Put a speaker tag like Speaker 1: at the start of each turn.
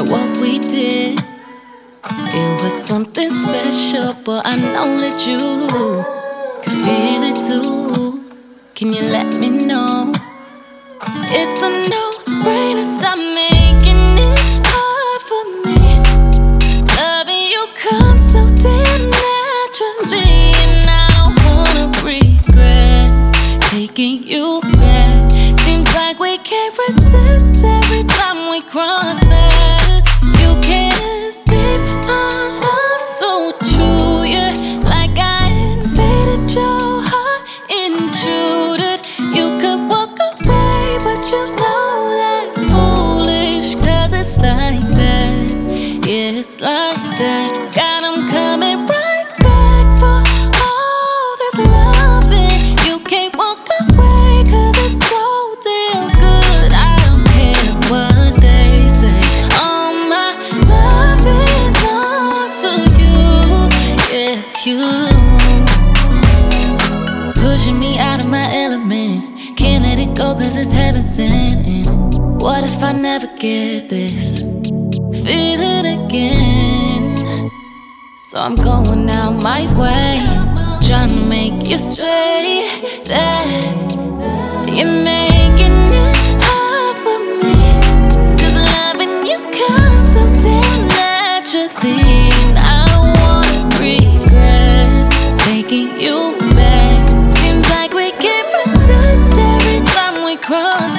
Speaker 1: what we did. It was something special, but I know that you can feel it too. Can you let me know? It's a no-brainer, stop making it hard for me. Loving you comes so damn naturally, and I don't wanna regret taking you back. Seems like we can't resist every time we cross paths. You can't escape our love so true, yeah. Like I invaded your heart, intruded. You could walk away, but you know that's foolish, 'cause it's like that, yeah, it's like that. Got 'em coming right back for all this loving. You can't walk away, 'cause it's so damn good. I don't care what they say, all my love belongs to you, yeah, you. Pushing me out of my element, can't let it go 'cause it's heaven sent. And what if I never get this? Feel it again. So I'm going out my way, trying to make you say that you're making it hard for me. 'Cause loving you comes so damn naturally, and I don't wanna regret taking you back. Seems like we can't resist every time we cross